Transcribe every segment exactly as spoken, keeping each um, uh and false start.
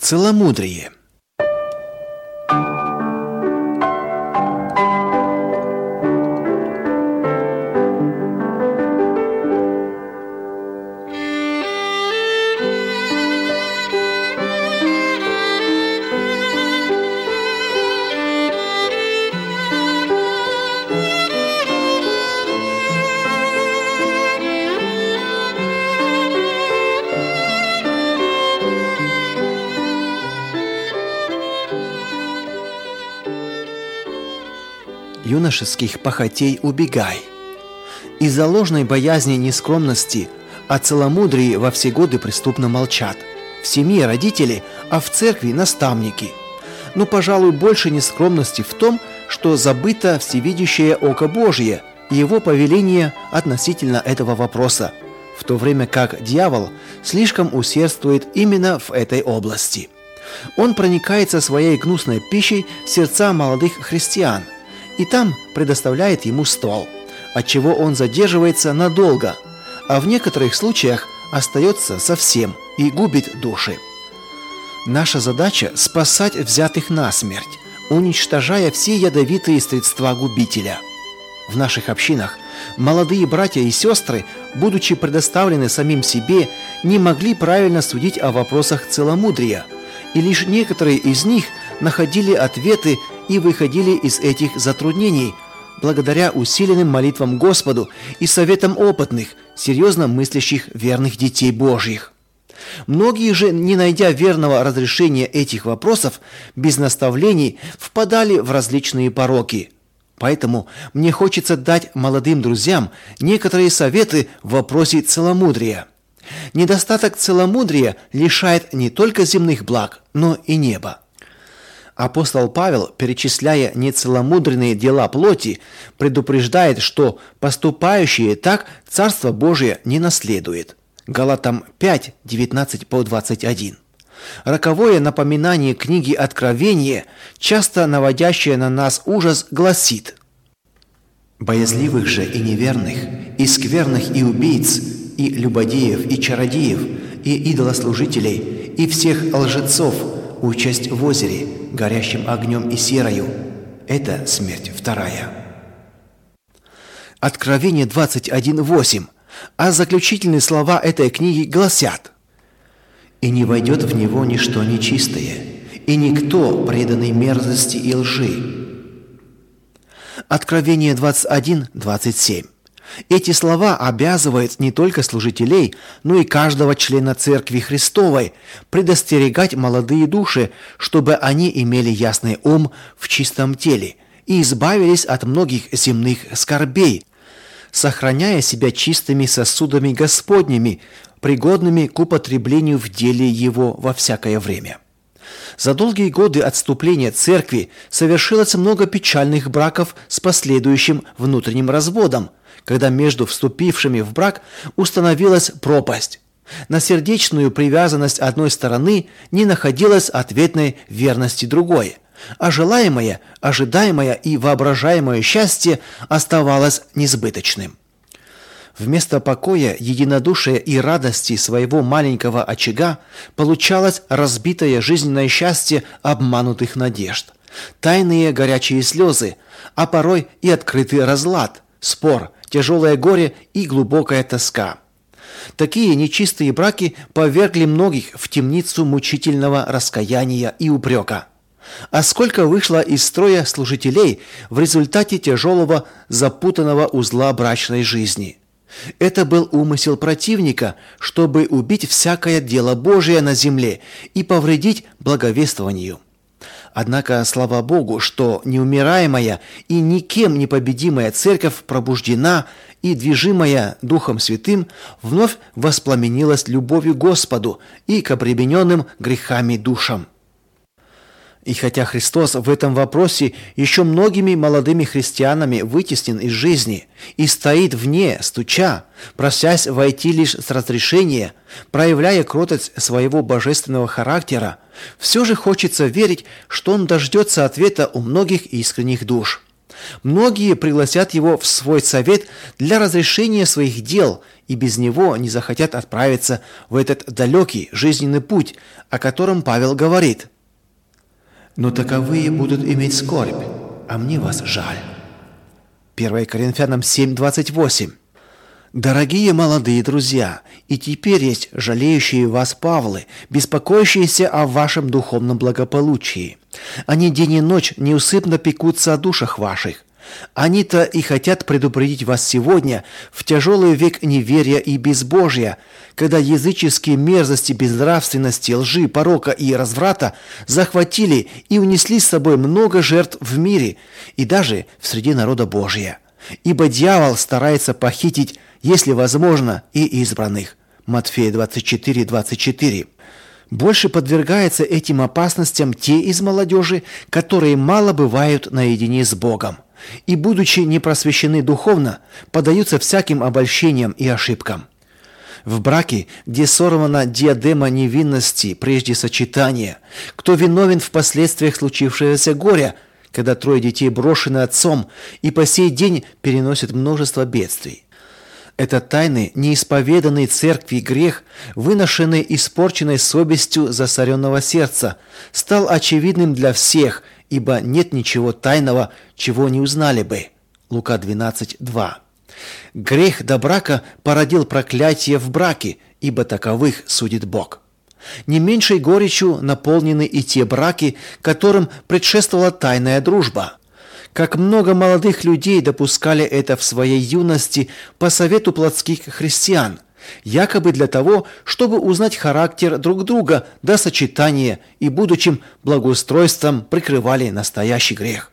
Целомудрие. Юношеских похотей убегай. Из-за ложной боязни нескромности о целомудрии во все годы преступно молчат. В семье родители, а в церкви наставники. Но, пожалуй, больше нескромности в том, что забыто всевидящее око Божье и его повеление относительно этого вопроса, в то время как дьявол слишком усердствует именно в этой области. Он проникается своей гнусной пищей в сердца молодых христиан, и там предоставляет ему стол, отчего он задерживается надолго, а в некоторых случаях остается совсем и губит души. Наша задача – спасать взятых насмерть, уничтожая все ядовитые средства губителя. В наших общинах молодые братья и сестры, будучи предоставлены самим себе, не могли правильно судить о вопросах целомудрия, и лишь некоторые из них находили ответы и выходили из этих затруднений благодаря усиленным молитвам Господу и советам опытных, серьезно мыслящих верных детей Божьих. Многие же, не найдя верного разрешения этих вопросов, без наставлений впадали в различные пороки. Поэтому мне хочется дать молодым друзьям некоторые советы в вопросе целомудрия. Недостаток целомудрия лишает не только земных благ, но и неба. Апостол Павел, перечисляя нецеломудренные дела плоти, предупреждает, что поступающие так Царство Божие не наследует. Галатам пять, девятнадцать по двадцать один. Роковое напоминание книги Откровения, часто наводящее на нас ужас, гласит: «Боязливых же и неверных, и скверных, и убийц, и любодеев, и чародеев, и идолослужителей, и всех лжецов участь в озере, горящим огнем и серою. Это смерть вторая». Откровение двадцать один восемь. А заключительные слова этой книги гласят: «И не войдет в него ничто нечистое, и никто, преданный мерзости и лжи». Откровение двадцать один двадцать семь. Эти слова обязывают не только служителей, но и каждого члена Церкви Христовой предостерегать молодые души, чтобы они имели ясный ум в чистом теле и избавились от многих земных скорбей, сохраняя себя чистыми сосудами Господними, пригодными к употреблению в деле Его во всякое время. За долгие годы отступления Церкви совершилось много печальных браков с последующим внутренним разводом, когда между вступившими в брак установилась пропасть. На сердечную привязанность одной стороны не находилось ответной верности другой, а желаемое, ожидаемое и воображаемое счастье оставалось несбыточным. Вместо покоя, единодушия и радости своего маленького очага получалось разбитое жизненное счастье обманутых надежд, тайные горячие слезы, а порой и открытый разлад, спор, тяжелое горе и глубокая тоска. Такие нечистые браки повергли многих в темницу мучительного раскаяния и упрека. А сколько вышло из строя служителей в результате тяжелого запутанного узла брачной жизни. Это был умысел противника, чтобы убить всякое дело Божие на земле и повредить благовествованию. Однако, слава Богу, что неумираемая и никем не победимая церковь пробуждена и, движимая Духом Святым, вновь воспламенилась любовью к Господу и к обремененным грехами душам. И хотя Христос в этом вопросе еще многими молодыми христианами вытеснен из жизни и стоит вне, стуча, просясь войти лишь с разрешения, проявляя кротость своего божественного характера, все же хочется верить, что Он дождется ответа у многих искренних душ. Многие пригласят его в свой совет для разрешения своих дел и без него не захотят отправиться в этот далекий жизненный путь, о котором Павел говорит. «Но таковые будут иметь скорбь, а мне вас жаль». первое Коринфянам семь двадцать восемь. Дорогие молодые друзья, и теперь есть жалеющие вас Павлы, беспокоящиеся о вашем духовном благополучии. Они день и ночь неусыпно пекутся о душах ваших. Они-то и хотят предупредить вас сегодня, в тяжелый век неверия и безбожия, когда языческие мерзости, безнравственности, лжи, порока и разврата захватили и унесли с собой много жертв в мире и даже в среде народа Божия. Ибо дьявол старается похитить, если возможно, и избранных. Матфея двадцать четыре двадцать четыре. Больше подвергаются этим опасностям те из молодежи, которые мало бывают наедине с Богом, и, будучи не просвещены духовно, поддаются всяким обольщениям и ошибкам. В браке, где сорвана диадема невинности прежде сочетания, кто виновен в последствиях случившегося горя, когда трое детей брошены отцом и по сей день переносят множество бедствий. Это тайный, неисповеданный церкви грех, выношенный испорченной совестью засоренного сердца, стал очевидным для всех, ибо нет ничего тайного, чего не узнали бы. Лука двенадцать два. Грех до брака породил проклятие в браке, ибо таковых судит Бог. Не меньшей горечью наполнены и те браки, которым предшествовала тайная дружба. Как много молодых людей допускали это в своей юности по совету плотских христиан, якобы для того, чтобы узнать характер друг друга до сочетания и будущим благоустройством прикрывали настоящий грех.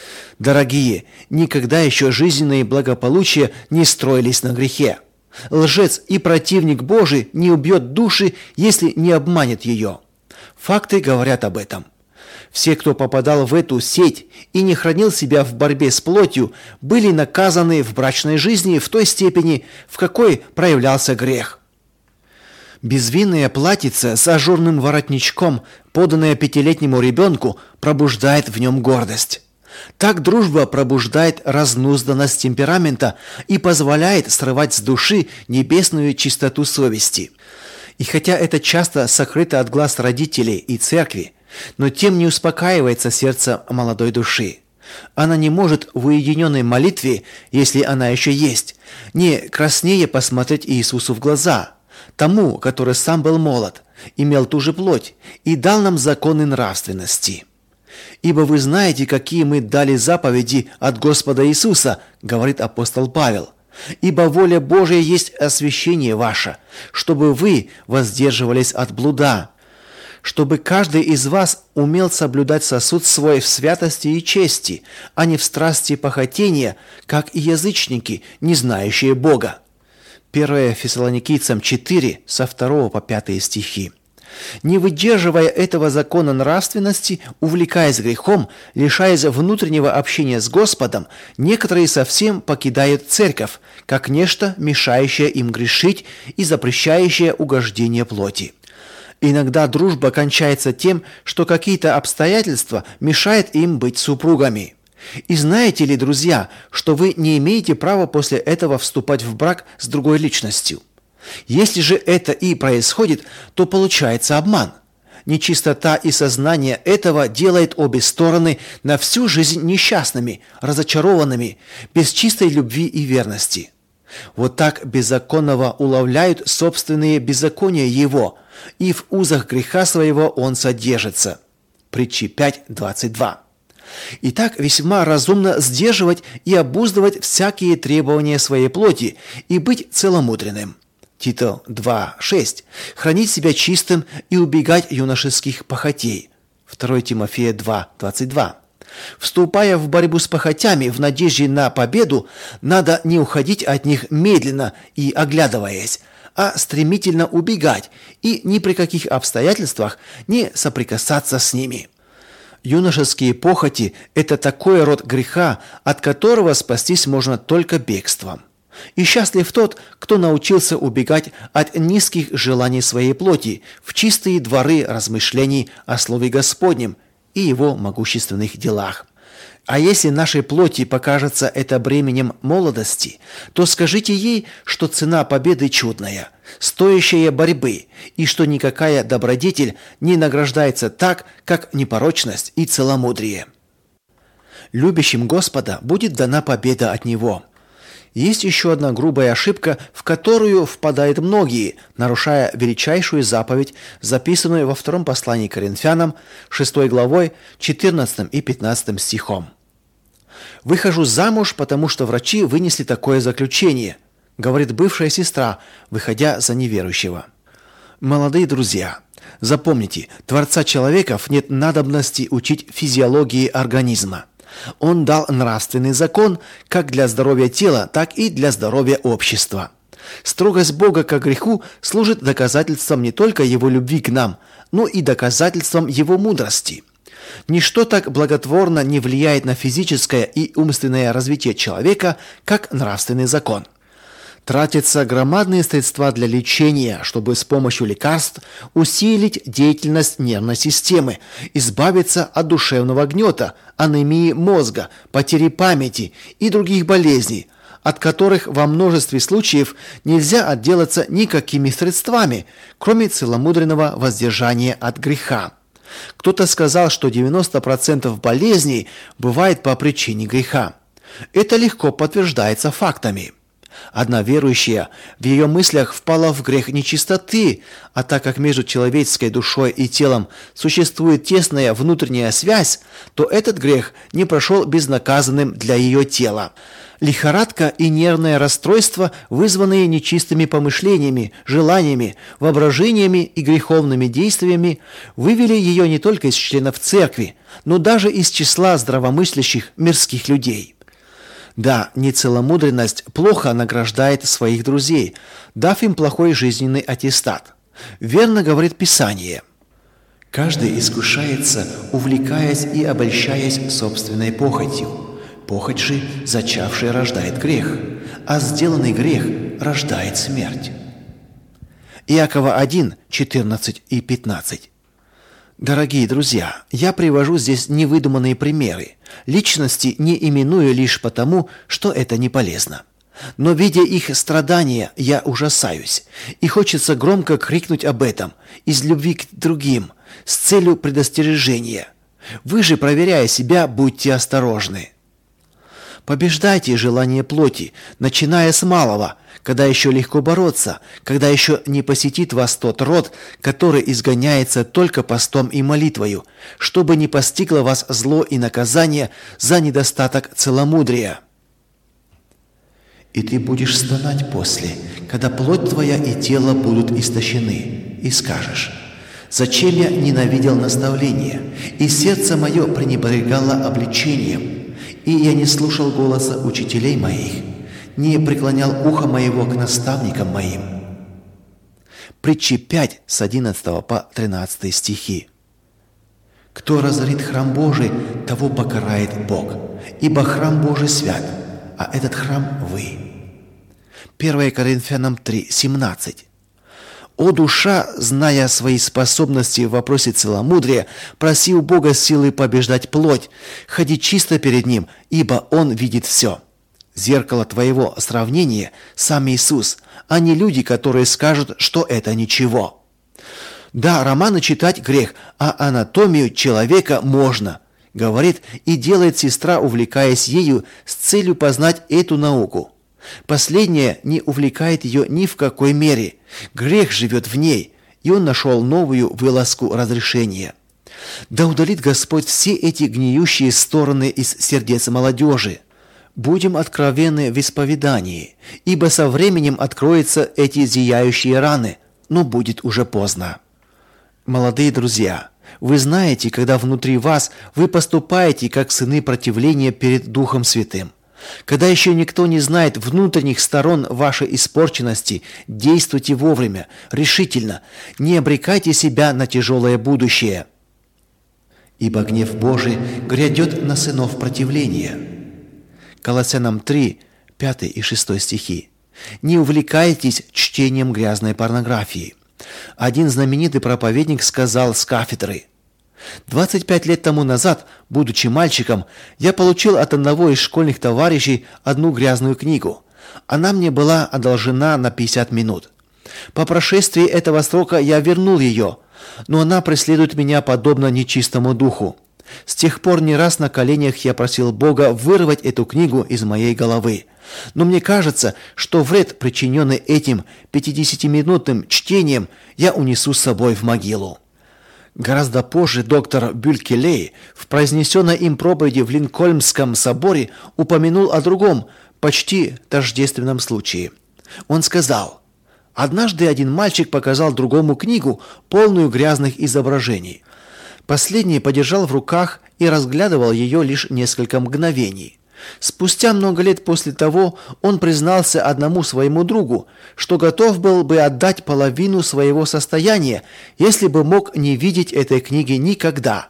Дорогие, никогда еще жизненные благополучия не строились на грехе. Лжец и противник Божий не убьет души, если не обманет ее. Факты говорят об этом. Все, кто попадал в эту сеть и не хранил себя в борьбе с плотью, были наказаны в брачной жизни в той степени, в какой проявлялся грех. Безвинная платьице с ажурным воротничком, поданная пятилетнему ребенку, пробуждает в нем гордость. Так дружба пробуждает разнузданность темперамента и позволяет срывать с души небесную чистоту совести. И хотя это часто сокрыто от глаз родителей и церкви, но тем не успокаивается сердце молодой души. Она не может в уединенной молитве, если она еще есть, не краснее посмотреть Иисусу в глаза, тому, который сам был молод, имел ту же плоть и дал нам законы нравственности. «Ибо вы знаете, какие мы дали заповеди от Господа Иисуса», говорит апостол Павел. «Ибо воля Божия есть освящение ваше, чтобы вы воздерживались от блуда, чтобы каждый из вас умел соблюдать сосуд свой в святости и чести, а не в страсти похотения, как и язычники, не знающие Бога». первое Фессалоникийцам четыре, со второго по пятый стихи. Не выдерживая этого закона нравственности, увлекаясь грехом, лишаясь внутреннего общения с Господом, некоторые совсем покидают церковь, как нечто, мешающее им грешить и запрещающее угождение плоти. Иногда дружба кончается тем, что какие-то обстоятельства мешают им быть супругами. И знаете ли, друзья, что вы не имеете права после этого вступать в брак с другой личностью? Если же это и происходит, то получается обман. Нечистота и сознание этого делает обе стороны на всю жизнь несчастными, разочарованными, без чистой любви и верности. Вот так беззаконного уловляют собственные беззакония его, и в узах греха своего он содержится. Притчи пять двадцать два. Итак, весьма разумно сдерживать и обуздывать всякие требования своей плоти и быть целомудренным. Тито два шесть. Хранить себя чистым и убегать юношеских похотей. второе Тимофея два двадцать два. Вступая в борьбу с похотями в надежде на победу, надо не уходить от них медленно и оглядываясь, а стремительно убегать и ни при каких обстоятельствах не соприкасаться с ними. Юношеские похоти – это такой род греха, от которого спастись можно только бегством. И счастлив тот, кто научился убегать от низких желаний своей плоти в чистые дворы размышлений о Слове Господнем и Его могущественных делах. А если нашей плоти покажется это бременем молодости, то скажите ей, что цена победы чудная, стоящая борьбы, и что никакая добродетель не награждается так, как непорочность и целомудрие. Любящим Господа будет дана победа от Него. Есть еще одна грубая ошибка, в которую впадают многие, нарушая величайшую заповедь, записанную во втором послании к Коринфянам, шестой главой, четырнадцатым и пятнадцатым стихом. «Выхожу замуж, потому что врачи вынесли такое заключение», говорит бывшая сестра, выходя за неверующего. Молодые друзья, запомните, Творца человеков нет надобности учить физиологии организма. Он дал нравственный закон как для здоровья тела, так и для здоровья общества. Строгость Бога к греху служит доказательством не только Его любви к нам, но и доказательством Его мудрости. Ничто так благотворно не влияет на физическое и умственное развитие человека, как нравственный закон. Тратятся громадные средства для лечения, чтобы с помощью лекарств усилить деятельность нервной системы, избавиться от душевного гнета, анемии мозга, потери памяти и других болезней, от которых во множестве случаев нельзя отделаться никакими средствами, кроме целомудренного воздержания от греха. Кто-то сказал, что девяносто процентов болезней бывает по причине греха. Это легко подтверждается фактами. Одна верующая в ее мыслях впала в грех нечистоты, а так как между человеческой душой и телом существует тесная внутренняя связь, то этот грех не прошел безнаказанным для ее тела. Лихорадка и нервное расстройство, вызванные нечистыми помышлениями, желаниями, воображениями и греховными действиями, вывели ее не только из членов церкви, но даже из числа здравомыслящих мирских людей. Да, нецеломудренность плохо награждает своих друзей, дав им плохой жизненный аттестат. Верно говорит Писание: «Каждый искушается, увлекаясь и обольщаясь собственной похотью. Похоть же, зачавшая, рождает грех, а сделанный грех рождает смерть». Иакова один, четырнадцать и пятнадцать. Дорогие друзья, я привожу здесь невыдуманные примеры, личности не именую лишь потому, что это не полезно. Но, видя их страдания, я ужасаюсь, и хочется громко крикнуть об этом, из любви к другим, с целью предостережения. Вы же, проверяя себя, будьте осторожны. Побеждайте желание плоти, начиная с малого, когда еще легко бороться, когда еще не посетит вас тот род, который изгоняется только постом и молитвою, чтобы не постигло вас зло и наказание за недостаток целомудрия. «И ты будешь стонать после, когда плоть твоя и тело будут истощены, и скажешь: зачем я ненавидел наставление, и сердце мое пренебрегало обличением, и я не слушал голоса учителей моих, не преклонял ухо моего к наставникам моим». Притчи пять с одиннадцатого по тринадцатый стихи. «Кто разорит храм Божий, того покарает Бог, ибо храм Божий свят, а этот храм вы». первое Коринфянам три, семнадцать. «О душа, зная свои способности в вопросе целомудрия, проси у Бога силы побеждать плоть, ходи чисто перед Ним, ибо Он видит все». Зеркало твоего сравнения – сам Иисус, а не люди, которые скажут, что это ничего. Да, романы читать грех, а анатомию человека можно, говорит и делает сестра, увлекаясь ею с целью познать эту науку. Последняя не увлекает ее ни в какой мере. Грех живет в ней, и он нашел новую вылазку разрешения. Да удалит Господь все эти гниющие стороны из сердец молодежи. Будем откровенны в исповедании, ибо со временем откроются эти зияющие раны, но будет уже поздно. Молодые друзья, вы знаете, когда внутри вас вы поступаете как сыны противления перед Духом Святым. Когда еще никто не знает внутренних сторон вашей испорченности, действуйте вовремя, решительно, не обрекайте себя на тяжелое будущее. «Ибо гнев Божий грядет на сынов противления». Колоссянам три, пятый и шестой стихи. Не увлекайтесь чтением грязной порнографии. Один знаменитый проповедник сказал с кафедры: двадцать пять лет тому назад, будучи мальчиком, я получил от одного из школьных товарищей одну грязную книгу. Она мне была одолжена на пятьдесят минут. По прошествии этого срока я вернул ее, но она преследует меня подобно нечистому духу. С тех пор не раз на коленях я просил Бога вырвать эту книгу из моей головы. Но мне кажется, что вред, причиненный этим пятидесятиминутным чтением, я унесу с собой в могилу. Гораздо позже доктор Бюлькелей в произнесенной им проповеди в Линкольнском соборе упомянул о другом, почти тождественном случае. Он сказал: «Однажды один мальчик показал другому книгу, полную грязных изображений. Последний подержал в руках и разглядывал ее лишь несколько мгновений. Спустя много лет после того он признался одному своему другу, что готов был бы отдать половину своего состояния, если бы мог не видеть этой книги никогда,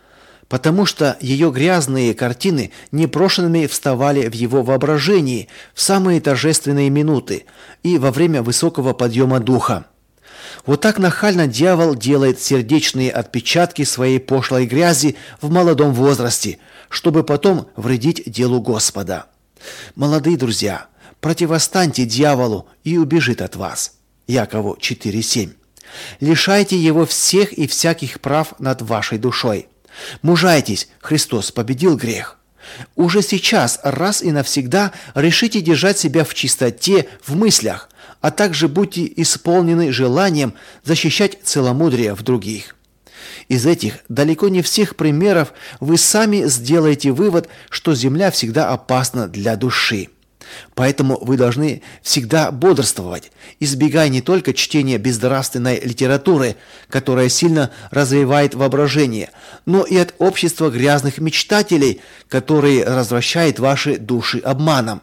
потому что ее грязные картины непрошенными вставали в его воображении в самые торжественные минуты и во время высокого подъема духа. Вот так нахально дьявол делает сердечные отпечатки своей пошлой грязи в молодом возрасте, чтобы потом вредить делу Господа. Молодые друзья, противостаньте дьяволу, и убежит от вас. Якову четыре семь. Лишайте его всех и всяких прав над вашей душой. Мужайтесь, Христос победил грех. Уже сейчас раз и навсегда решите держать себя в чистоте в мыслях, а также будьте исполнены желанием защищать целомудрие в других. Из этих далеко не всех примеров вы сами сделаете вывод, что земля всегда опасна для души. Поэтому вы должны всегда бодрствовать, избегая не только чтения безнравственной литературы, которая сильно развивает воображение, но и от общества грязных мечтателей, которые развращают ваши души обманом.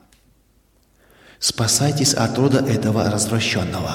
Спасайтесь от рода этого развращенного.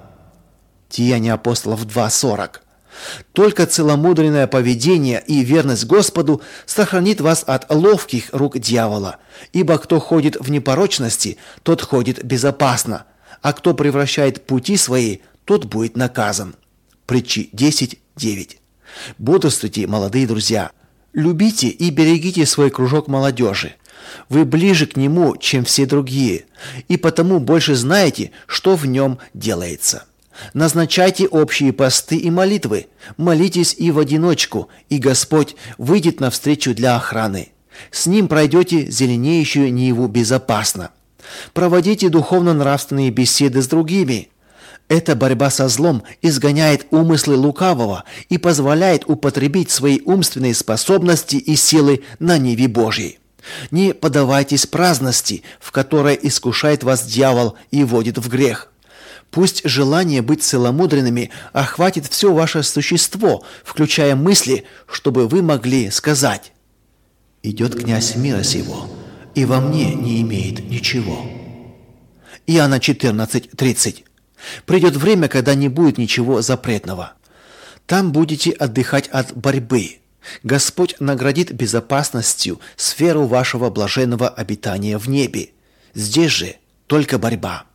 Деяния апостолов два сорок. Только целомудренное поведение и верность Господу сохранит вас от ловких рук дьявола, ибо кто ходит в непорочности, тот ходит безопасно, а кто превращает пути свои, тот будет наказан. Притчи десять девять. Бодрствуйте, молодые друзья. Любите и берегите свой кружок молодежи. Вы ближе к нему, чем все другие, и потому больше знаете, что в нем делается. Назначайте общие посты и молитвы, молитесь и в одиночку, и Господь выйдет навстречу для охраны. С Ним пройдете зеленеющую Ниву безопасно. Проводите духовно-нравственные беседы с другими. Эта борьба со злом изгоняет умыслы лукавого и позволяет употребить свои умственные способности и силы на Ниве Божьей. Не поддавайтесь праздности, в которой искушает вас дьявол и вводит в грех. Пусть желание быть целомудренными охватит все ваше существо, включая мысли, чтобы вы могли сказать: «Идет князь мира сего, и во мне не имеет ничего». Иоанна четырнадцать тридцать. Придет время, когда не будет ничего запретного. Там будете отдыхать от борьбы. Господь наградит безопасностью сферу вашего блаженного обитания в небе. Здесь же только борьба.